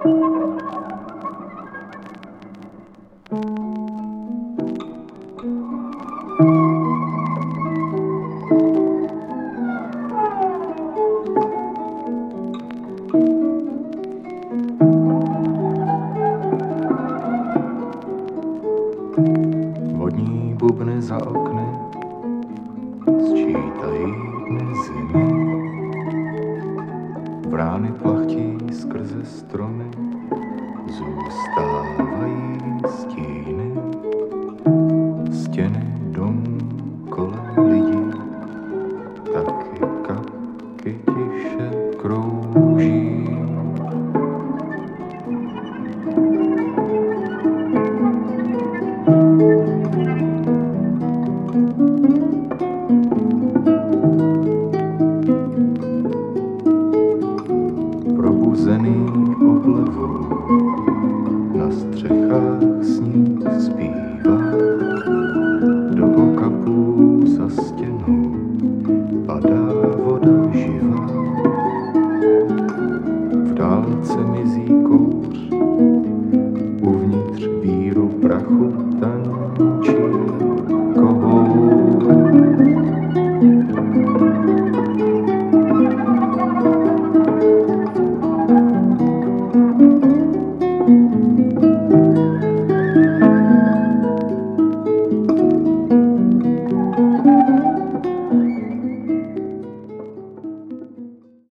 Vodní bubny za okny sčítají dny zimy. Brány plachtí skrze stromy, zůstávají stíny. Stěny domů kolem lidí, taky kapky tiše krouží. Probuzený oblevou na střechách sníh zpívá. Do okapů za stěnou padá voda živá. V dálce mizí kouř, uvnitř víru prachu ten